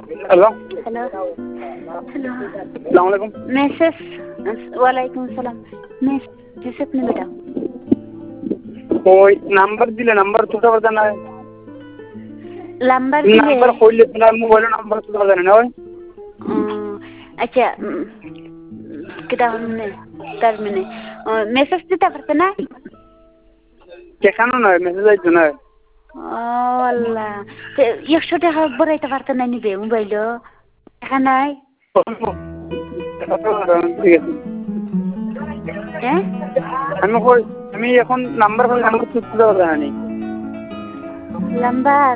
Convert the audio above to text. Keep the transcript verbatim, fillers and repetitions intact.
hello hello hello আসসালামু আলাইকুম message ওয়ালাইকুম সালাম মেসেজ আপনি বেটা ওই নাম্বার দিলে নাম্বার তুলতে পারতে না নাম্বার দিলে নাম্বার কইলে তোমার মোবাইল নাম্বার তুলতে পারতে না ওই আচ্ছা কিটা মানে তার মানে মেসেজ দিতে পারতে না কেখানো নয় মেসেজ আইতো না ও আল্লাহ একশো টাকা বড়াইতে পারতে না নিবে মোবাইল টাকা নাই ঠিক আছে হ্যাঁ আমি কই আমি এখন নাম্বার কই নাম্বার তুলতে পারতে না নাম্বার